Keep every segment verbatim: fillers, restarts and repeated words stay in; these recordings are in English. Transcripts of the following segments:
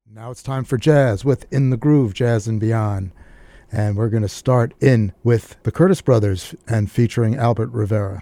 Now it's time for jazz with In the Groove, Jazz and Beyond. And we're going to start in with the Curtis Brothers and featuring Albert Rivera.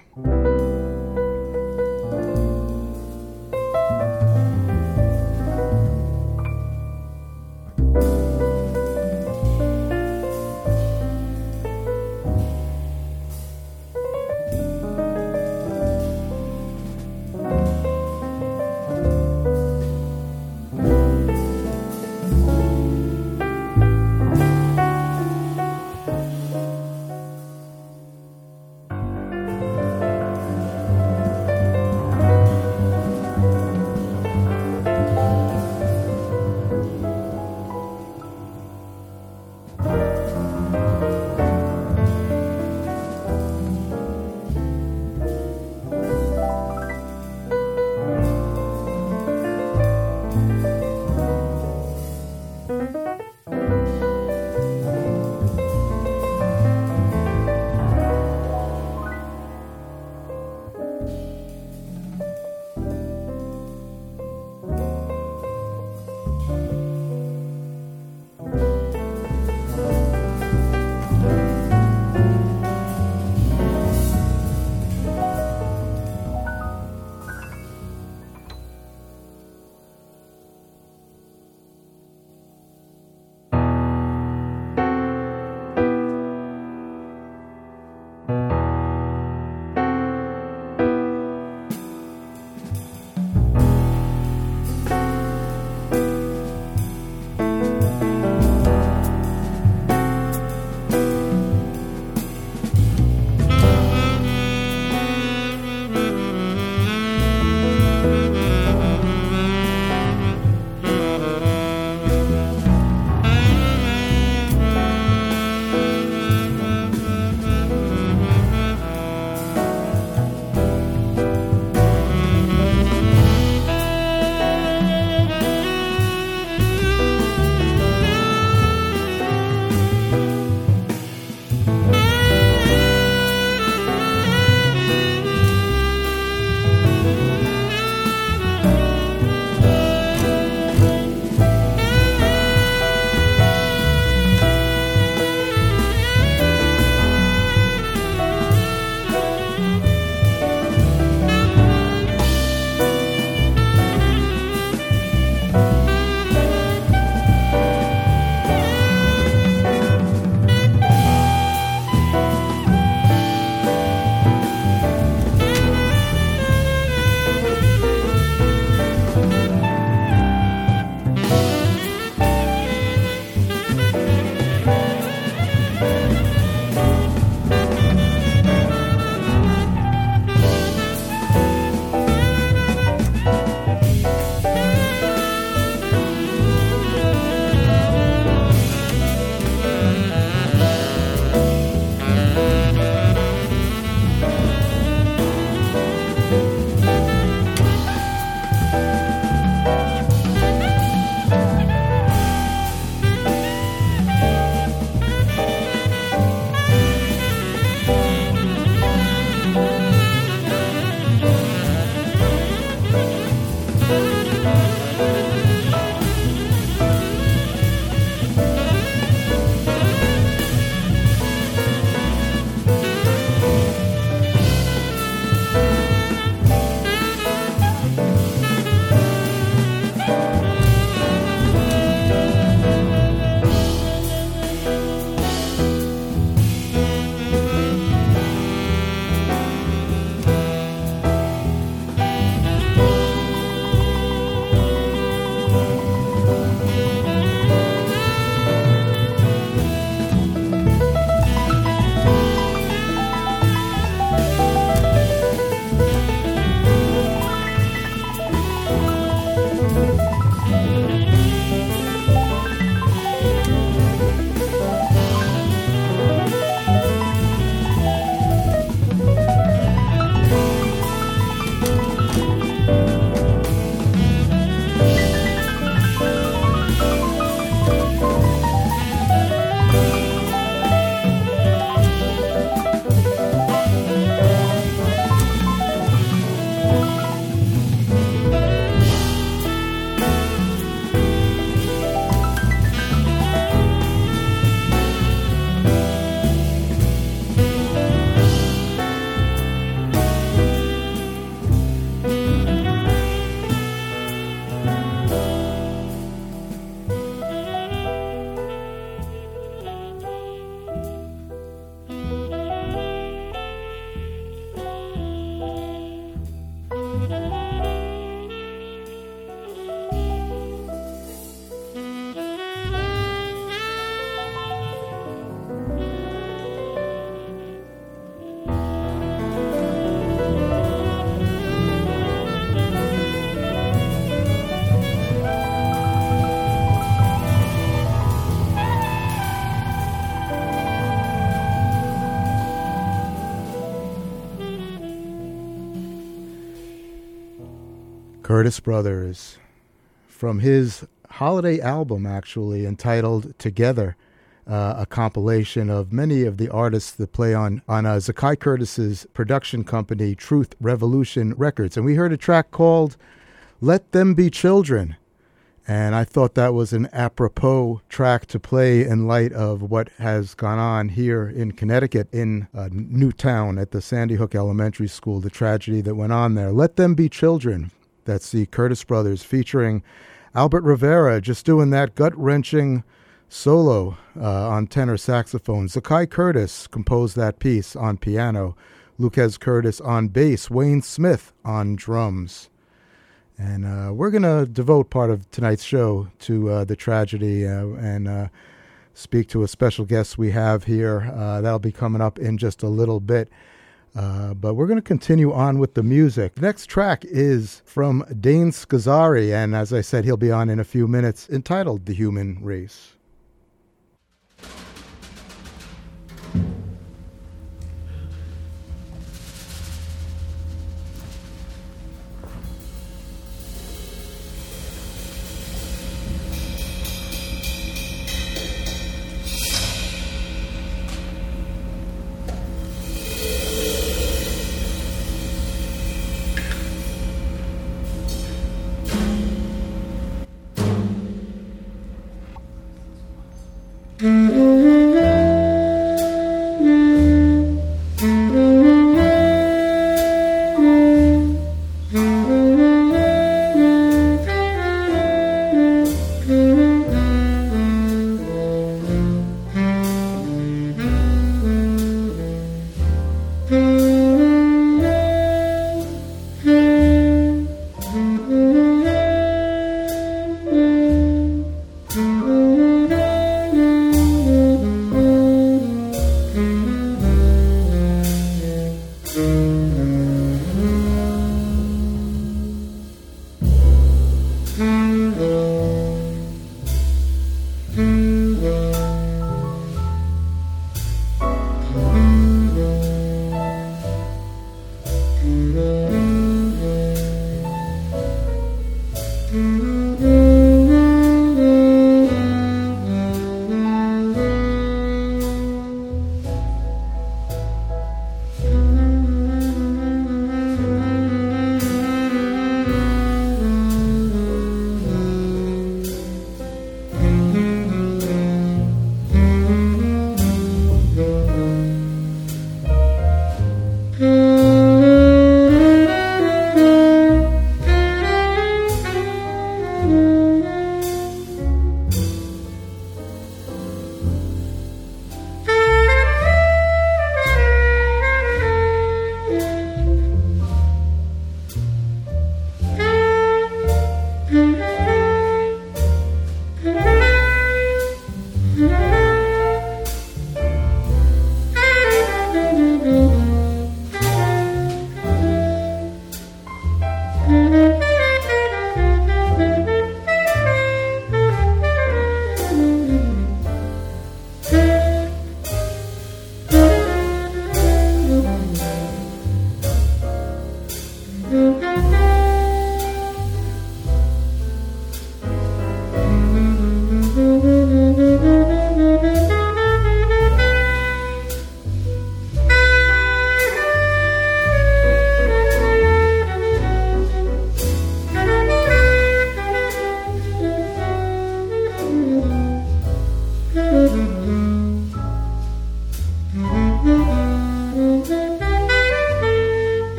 Curtis Brothers, from his holiday album, actually, entitled Together, uh, a compilation of many of the artists that play on, on uh, Zakai Curtis's production company, Truth Revolution Records. And we heard a track called Let Them Be Children. And I thought that was an apropos track to play in light of what has gone on here in Connecticut, in uh, Newtown at the Sandy Hook Elementary School, the tragedy that went on there. Let Them Be Children. That's the Curtis Brothers featuring Albert Rivera, just doing that gut-wrenching solo uh, on tenor saxophone. Zakai Curtis composed that piece on piano. Lucas Curtis on bass. Wayne Smith on drums. And uh, we're going to devote part of tonight's show to uh, the tragedy uh, and uh, speak to a special guest we have here. Uh, that'll be coming up in just a little bit. Uh, but we're going to continue on with the music. The next track is from Dane Scazzari, and as I said, he'll be on in a few minutes, entitled The Human Race.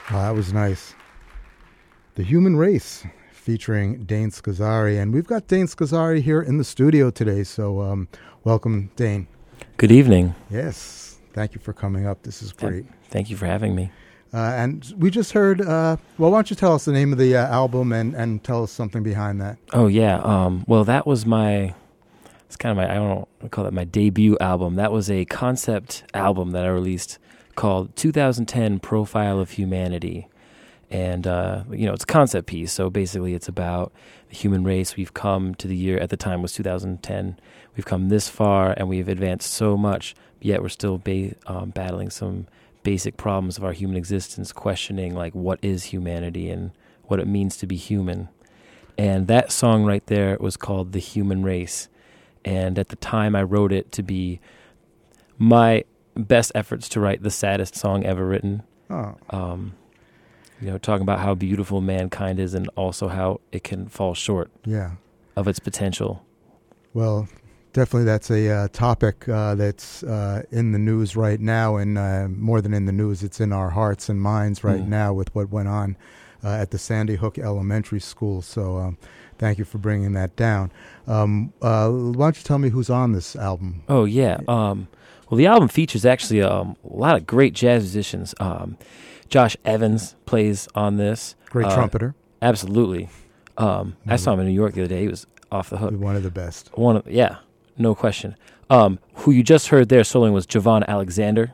Oh, that was nice. The Human Race, featuring Dane Scazzari. And we've got Dane Scazzari here in the studio today, so um, welcome, Dane. Good evening. Yes, thank you for coming up. This is great. Thank you for having me. Uh, and we just heard, uh, well, why don't you tell us the name of the uh, album and, and tell us something behind that? Oh, yeah. Um, well, that was my, it's kind of my, I don't know, I call it my debut album. That was a concept album that I released called two thousand ten Profile of Humanity. And, uh, you know, it's a concept piece. So basically it's about the human race. We've come to the year, at the time was two thousand ten. We've come this far and we've advanced so much, yet we're still ba- um, battling some basic problems of our human existence, questioning like what is humanity and what it means to be human. And that song right there was called The Human Race. And at the time I wrote it to be my best efforts to write the saddest song ever written. Oh. Um, you know, talking about how beautiful mankind is and also how it can fall short yeah. of its potential. Well, definitely that's a uh, topic uh, that's uh, in the news right now, and uh, more than in the news, it's in our hearts and minds right mm. now with what went on uh, at the Sandy Hook Elementary School. So um, thank you for bringing that down. Um, uh, why don't you tell me who's on this album? Oh, yeah. Um, well, the album features actually um, a lot of great jazz musicians. Um, Josh Evans plays on this. Great uh, trumpeter. Absolutely. Um, I saw him in New York the other day. He was off the hook. One of the best. One of, yeah, no question. Um, who you just heard there soloing was Javon Alexander,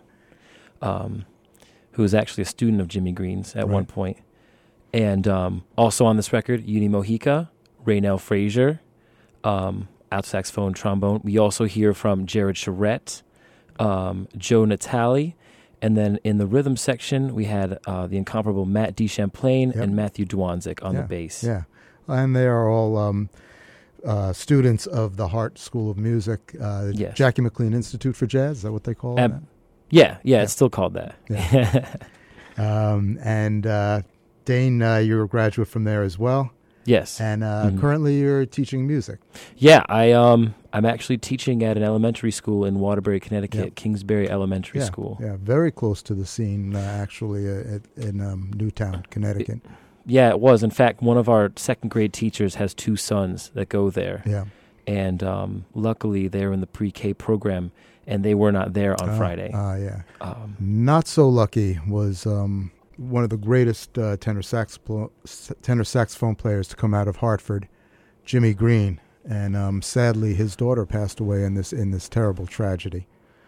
um, who was actually a student of Jimmy Green's at right. one point. And um, also on this record, Uni Mojica, Raynell Frazier, um, alto saxophone, trombone. We also hear from Jared Charette, um, Joe Natale, and then in the rhythm section, we had uh, the incomparable Matt DeChamplain yep. and Matthew Dwanzik on yeah. the bass. Yeah, and they are all um, uh, students of the Hart School of Music, uh, the yes. Jackie McLean Institute for Jazz. Is that what they call um, it? Yeah, yeah, yeah, it's still called that. Yeah. um, and uh, Dane, uh, you're a graduate from there as well. Yes. And uh, mm-hmm. currently you're teaching music. Yeah, I, um, I'm actually teaching at an elementary school in Waterbury, Connecticut, yep. Kingsbury Elementary yeah, School. Yeah, very close to the scene, uh, actually, uh, at, in um, Newtown, Connecticut. It, yeah, it was. In fact, one of our second grade teachers has two sons that go there. Yeah. And um, luckily, they're in the pre-K program, and they were not there on uh, Friday. Ah, uh, yeah. Um, not so lucky was... Um, one of the greatest uh, tenor, saxophone, tenor saxophone players to come out of Hartford, Jimmy Green, and um, sadly his daughter passed away in this in this terrible tragedy.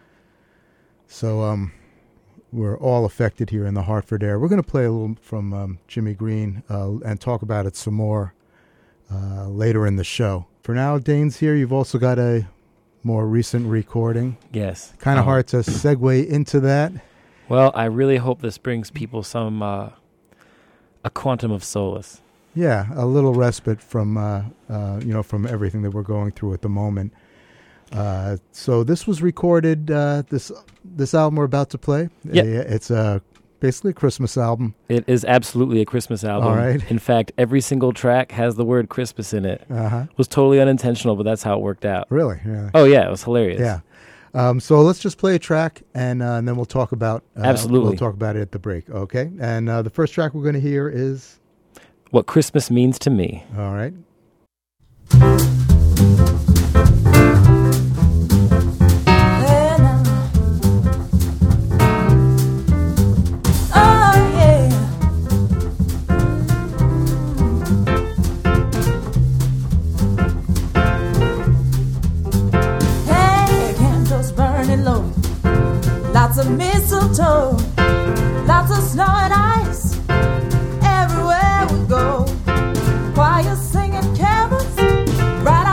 So um, we're all affected here in the Hartford area. We're going to play a little from um, Jimmy Green uh, and talk about it some more uh, later in the show. For now, Dane's here. You've also got a more recent recording. Yes. Kind of um, hard to segue into that. Well, I really hope this brings people some, uh, a quantum of solace. Yeah, a little respite from, uh, uh, you know, from everything that we're going through at the moment. Uh, so this was recorded, uh, this this album we're about to play. Yeah. It's uh, basically a Christmas album. It is absolutely a Christmas album. All right. In fact, every single track has the word Christmas in it. Uh-huh. It was totally unintentional, but that's how it worked out. Really? Yeah. Oh, yeah, it was hilarious. Yeah. Um, so let's just play a track, and, uh, and then we'll talk about uh, absolutely. We'll talk about it at the break, okay? And uh, the first track we're going to hear is What Christmas Means to Me. All right. Lots of mistletoe, lots of snow and ice, everywhere we go. Choir singing carols, right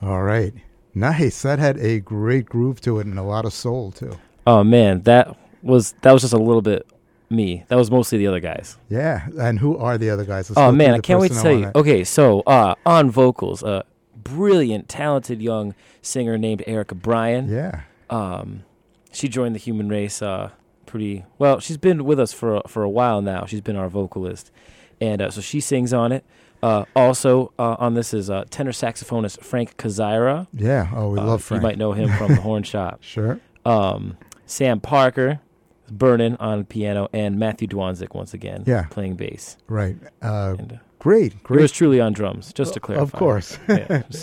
All right. Nice. That had a great groove to it and a lot of soul, too. Oh, man, that was that was just a little bit me. That was mostly the other guys. Yeah. And who are the other guys? Let's Oh, go man, through I the can't wait to personnel tell you. on it. Okay, so uh, on vocals, a brilliant, talented young singer named Erica Bryan. Yeah. Um, she joined the Human Race uh, pretty well. She's been with us for a, for a while now. She's been our vocalist, and uh, so she sings on it. Uh, also uh, on this is uh, tenor saxophonist Frank Kazira. Yeah. Oh, we Uh, love Frank. You might know him from the Horn Shop. Sure. Um, Sam Parker, Burnin on piano, and Matthew Dwanzik once again Yeah. playing bass. Right. Uh, And, uh, great. Great. yours truly on drums, just to clarify. Of course. Yeah, just-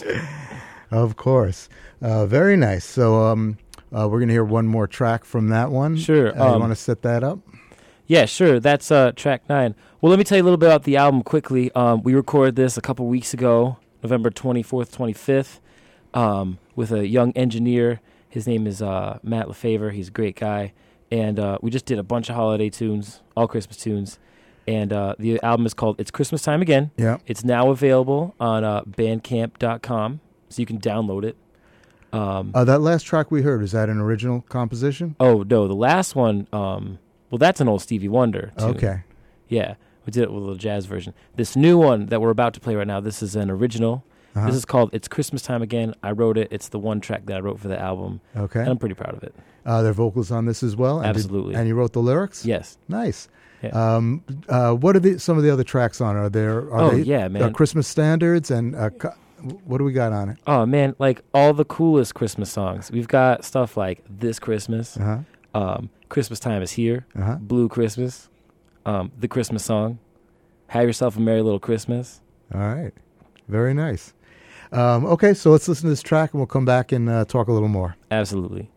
Of course. Uh, very nice. So um, uh, we're going to hear one more track from that one. Sure, Uh, you um, want to set that up? Yeah, sure. That's uh, track nine. Well, let me tell you a little bit about the album quickly. Um, we recorded this a couple weeks ago, November twenty-fourth, twenty-fifth, um, with a young engineer. His name is uh, Matt LaFavor. He's a great guy. And uh, we just did a bunch of holiday tunes, all Christmas tunes. And uh, the album is called It's Christmas Time Again. Yeah. It's now available on uh, bandcamp dot com, so you can download it. Um, Uh, that last track we heard, is that an original composition? oh, no, the last one, um, well, that's an old Stevie Wonder tune. Okay. Yeah, we did it with a little jazz version. This new one that we're about to play right now, this is an original. Uh-huh. This is called It's Christmas Time Again. I wrote it. It's the one track that I wrote for the album, Okay. and I'm pretty proud of it. Uh, there are vocals on this as well? And did- Absolutely. and you wrote the lyrics? Yes. Nice. Yeah. Um, uh, what are the, some of the other tracks on? Are there? Are Oh, they, yeah, uh, man. Christmas standards and uh, co- what do we got on it? Oh, man, like all the coolest Christmas songs. We've got stuff like This Christmas, Uh huh. um, Christmas Time is Here, Uh huh. Blue Christmas, um, The Christmas Song, Have Yourself a Merry Little Christmas. All right. Very nice. Um, okay, so let's listen to this track and we'll come back and uh, talk a little more. Absolutely.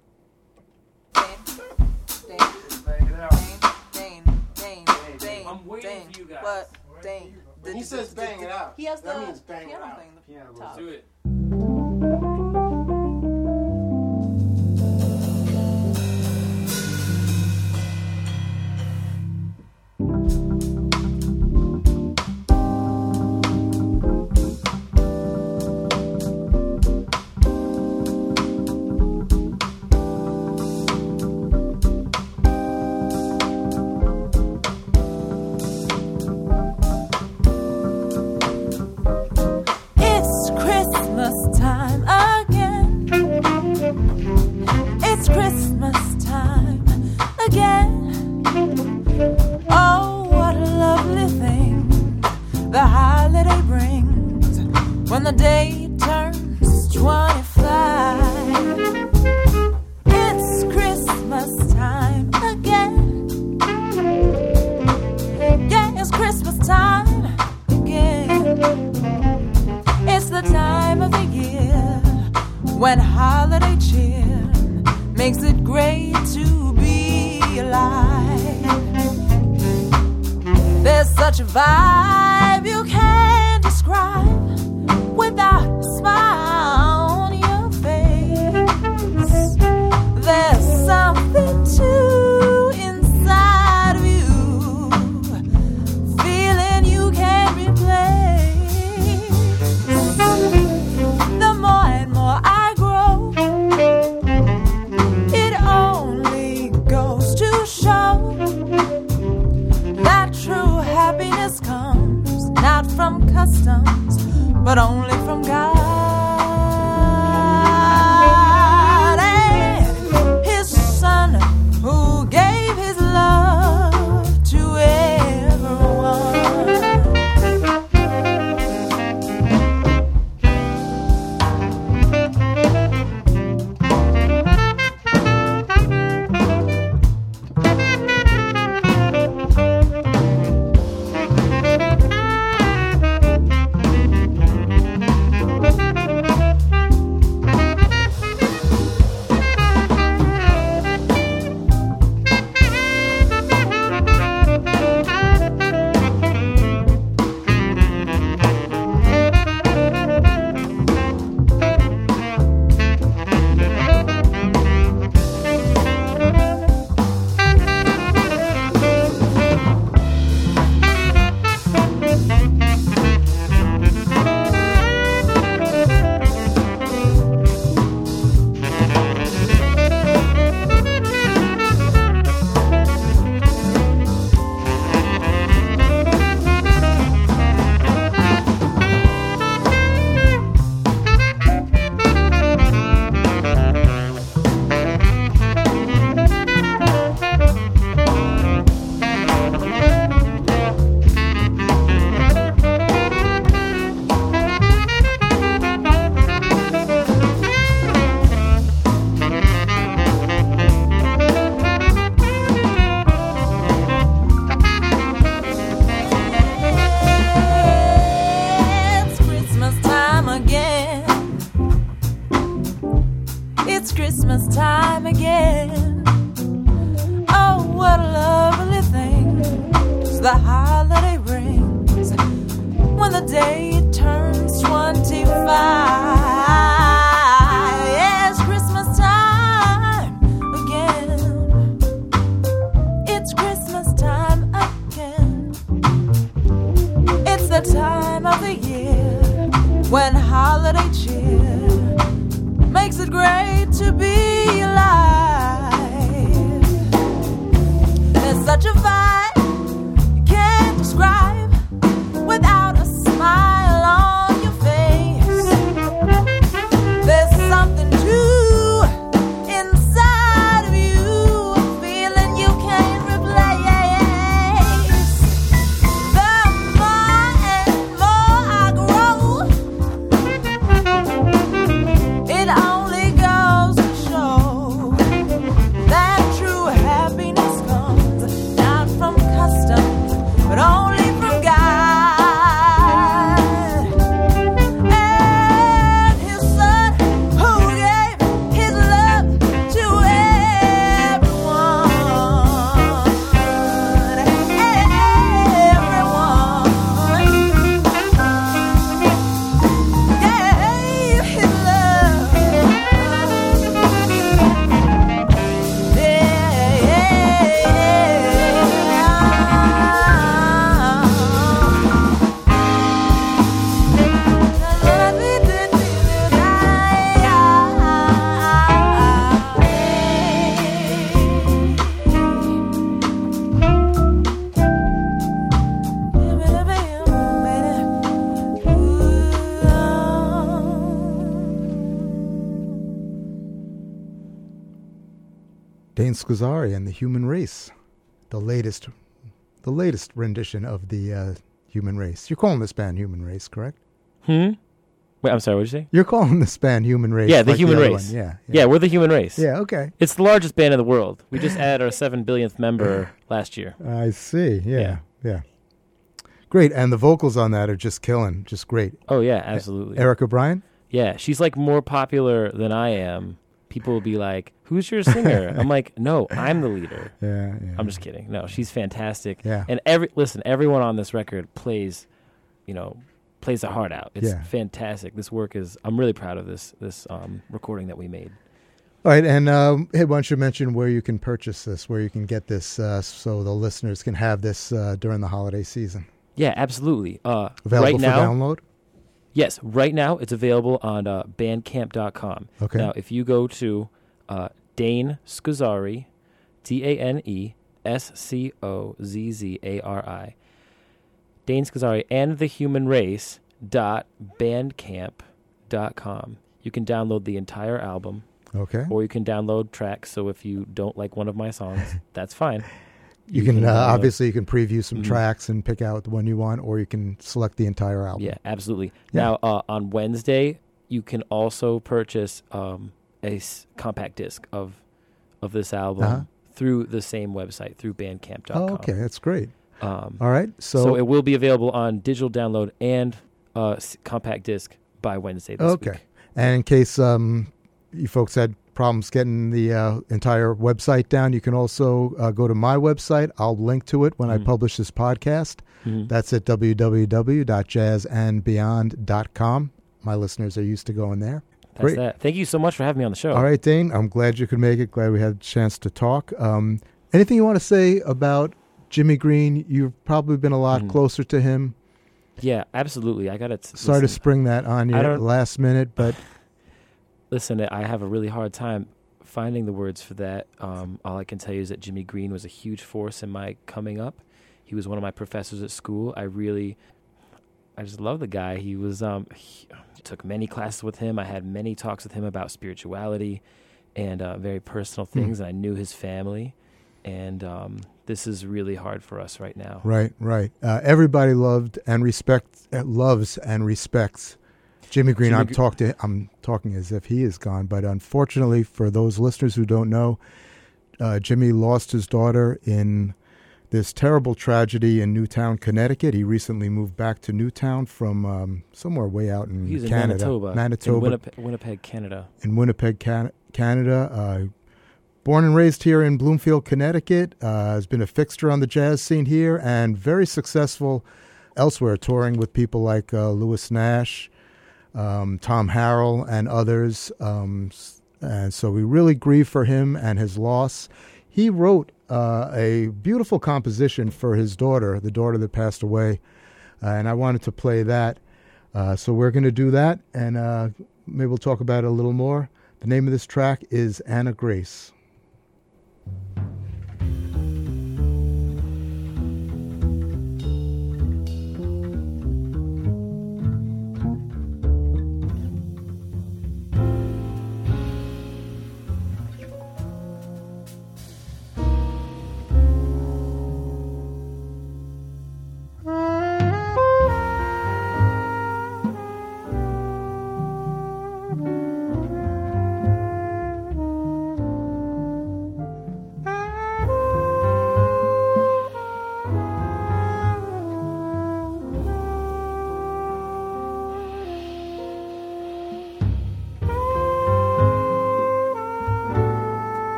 I'm waiting for you guys. What? Dang. He says bang it out. He has that the means bang it piano out. thing. The Piano top. roll. Do it. It's Christmas time again. It's Christmas time again. Oh, what a lovely thing the holiday brings when the day turns twenty-five. It's Christmas time again. Yeah, it's Christmas time again. It's the time of the year when holiday cheer makes it great to be alive. There's such a vibe you can't describe without a smile on your face. There's something to inside of you, feeling you can't replace. The more and more I grow, it only goes to show that true happiness comes not from customs, but only from God and His Son, who gave His love to everyone. as the holiday rings, when the day turns twenty-five. It's Christmas time again. It's Christmas time again. It's the time of the year when holiday cheer makes it great to be alive. There's such a vibe you can't describe without a smile on your face. There's something true inside of you, a feeling you can't replace. The more and more I grow, it only goes to show that true happiness comes not from custom, but only from God and His Son, who gave His love to everyone. Everyone gave His love. Dane Scozzari and the Human Race, the latest, the latest rendition of the uh, Human Race. You're calling this band Human Race, correct? Hmm? Wait, I'm sorry, what did you say? You're calling this band Human Race. Yeah, the like Human other Race. one. Yeah, Yeah, we're the Human Race. yeah. Okay, It's the largest band in the world. We just added our seven billionth member last year. I see. Yeah, Yeah. yeah. Great, and the vocals on that are just killing, just great. Oh, yeah, absolutely. Eric O'Brien. Yeah, she's like more popular than I am. People will be like, "Who's your singer?" I'm like, "No, I'm the leader." Yeah, yeah. I'm just kidding. No, she's fantastic. Yeah. And every listen, everyone on this record plays, you know, plays their heart out. It's Yeah. fantastic. This work is. I'm really proud of this this um, recording that we made. All right, and um, hey, why don't you mention where you can purchase this, where you can get this, uh, so the listeners can have this uh, during the holiday season. Yeah, absolutely. Uh, Available right for now, download. yes, right now it's available on uh, bandcamp dot com. Okay. Now, if you go to uh, Dane Scozzari, D A N E S C O Z Z A R I, Dane Scozzari and the Human Race dot bandcamp dot com. You can download the entire album, Okay. or you can download tracks. So if you don't like one of my songs, that's fine. You, can, uh, download- obviously you can preview some Mhm. tracks and pick out the one you want, or you can select the entire album. Yeah, absolutely. Yeah. Now, uh, on Wednesday, you can also purchase um, a s- compact disc of of this album Uh-huh. through the same website, through bandcamp dot com. Oh, okay, that's great. Um, All right, so, so, it will be available on digital download and uh, s- compact disc by Wednesday this okay, week. and in case um, you folks had problems getting the uh, entire website down, you can also uh, go to my website. I'll link to it when I Mhm. publish this podcast. Mhm. That's at w w w dot jazz and beyond dot com. My listeners are used to going there. That's Great. that. Thank you so much for having me on the show. All right, Dane, I'm glad you could make it. Glad we had a chance to talk. Um, anything you want to say about Jimmy Green? You've probably been a lot Mhm. closer to him. Yeah, absolutely. I got to Sorry to listen, spring that on you I at don't- the last minute, but listen, I have a really hard time finding the words for that. Um, all I can tell you is that Jimmy Green was a huge force in my coming up. He was one of my professors at school. I really, I just love the guy. He was, um, he took many classes with him. I had many talks with him about spirituality and uh, very personal things. Hmm. And I knew his family. And um, this is really hard for us right now. right, right. Uh, everybody loved and respect, uh, loves and respects Jimmy Green. Jimmy I'm Gr- talk to, I'm talking as if he is gone, but unfortunately for those listeners who don't know, uh, Jimmy lost his daughter in this terrible tragedy in Newtown, Connecticut. He recently moved back to Newtown from um, somewhere way out in He's in Canada, Manitoba, Manitoba, in Winnipeg, Winnipeg, Canada. in Winnipeg, Can- Canada. Uh, Born and raised here in Bloomfield, Connecticut, uh, has been a fixture on the jazz scene here and very successful elsewhere, touring with people like uh, Lewis Nash, um, Tom Harrell, and others. Um, and so we really grieve for him and his loss. He wrote uh, a beautiful composition for his daughter, the daughter that passed away, uh, and I wanted to play that. Uh, so we're going to do that, and uh, maybe we'll talk about it a little more. The name of this track is Anna Grace.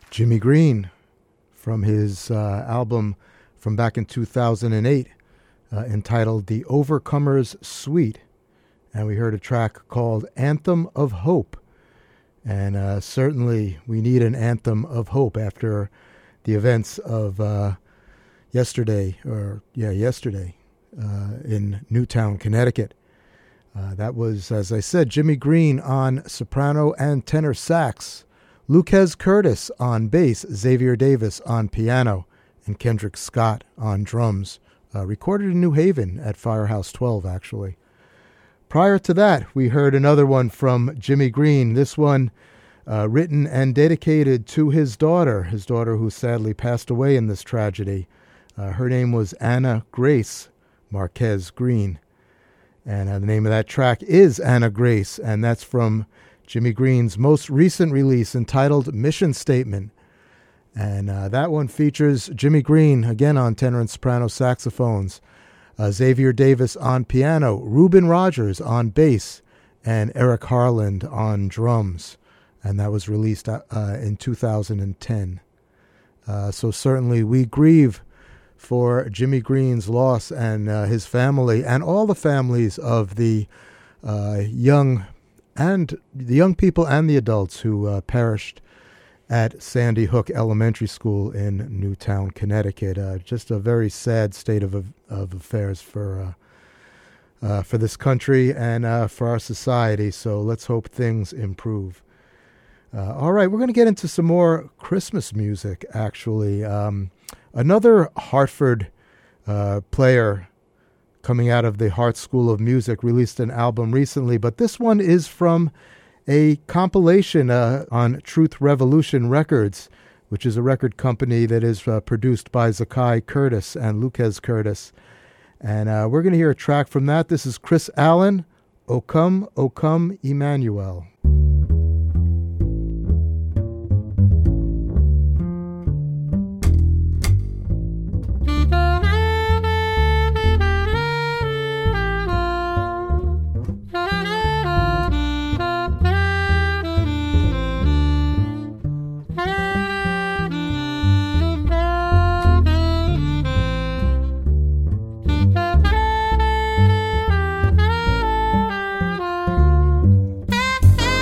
Jimmy Green from his uh, album from back in two thousand eight uh, entitled The Overcomer's Suite. And we heard a track called Anthem of Hope. And uh, certainly we need an anthem of hope after the events of uh, yesterday, or yeah, yesterday uh, in Newtown, Connecticut. Uh, that was, as I said, Jimmy Green on soprano and tenor sax, Lucas Curtis on bass, Xavier Davis on piano, and Kendrick Scott on drums. Uh, recorded in New Haven at Firehouse twelve, actually. Prior to that, we heard another one from Jimmy Green, this one uh, written and dedicated to his daughter, his daughter who sadly passed away in this tragedy. Uh, her name was Anna Grace Marquez Green. And uh, the name of that track is Anna Grace, and that's from Jimmy Green's most recent release entitled Mission Statement. And uh, that one features Jimmy Green, again on tenor and soprano saxophones, uh, Xavier Davis on piano, Reuben Rogers on bass, and Eric Harland on drums. And that was released uh, in two thousand ten. Uh, so certainly we grieve for Jimmy Green's loss and uh, his family and all the families of the uh, young and the young people and the adults who uh, perished at Sandy Hook Elementary School in Newtown, Connecticut. Uh, just a very sad state of of affairs for uh, uh, for this country and uh, for our society. So let's hope things improve. Uh, all right, we're going to get into some more Christmas music, actually. Um, Another Hartford uh, player coming out of the Hart School of Music released an album recently, but this one is from a compilation uh, on Truth Revolution Records, which is a record company that is uh, produced by Zakai Curtis and Lucas Curtis. And uh, we're going to hear a track from that. This is Chris Allen, O Come, O Come, Emmanuel. Thank you.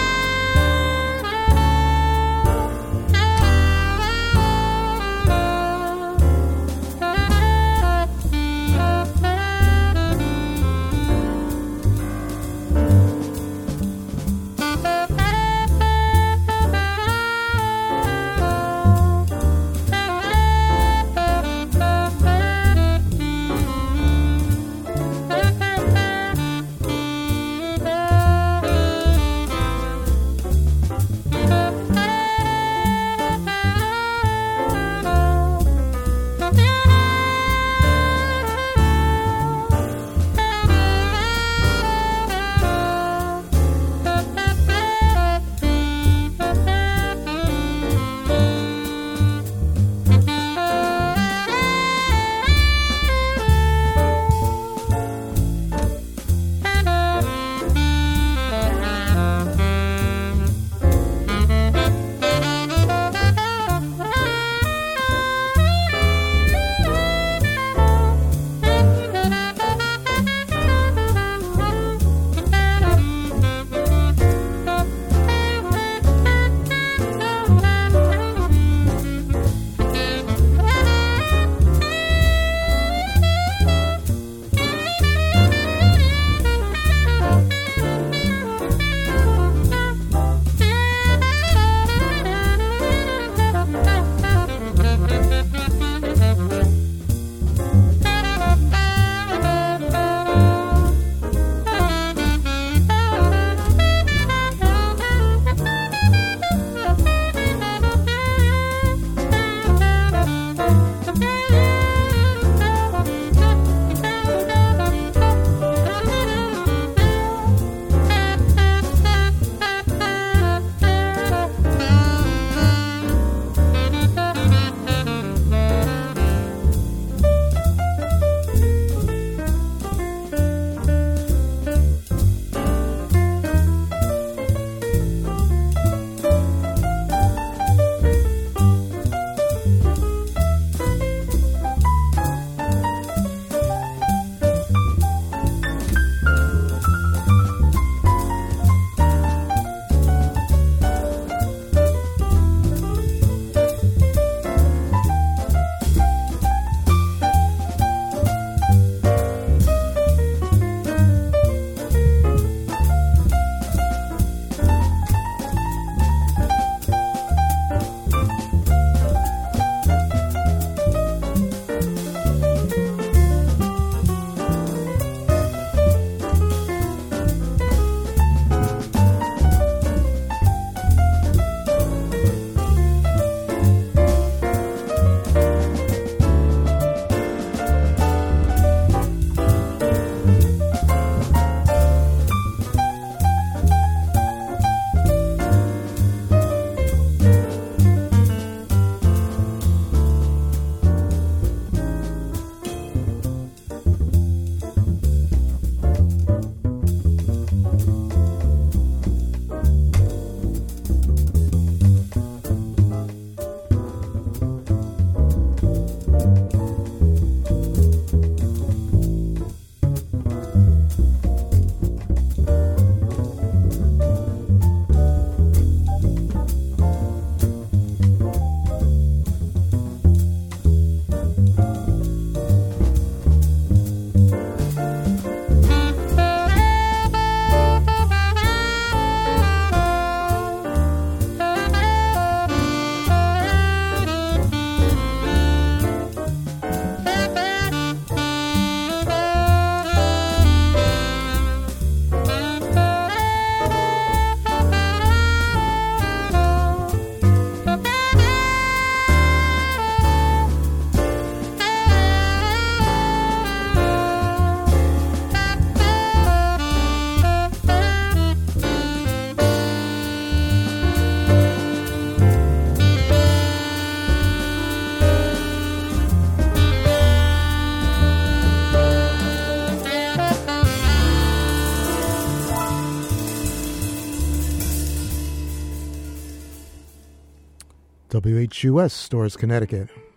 W H U S, Storrs, Connecticut.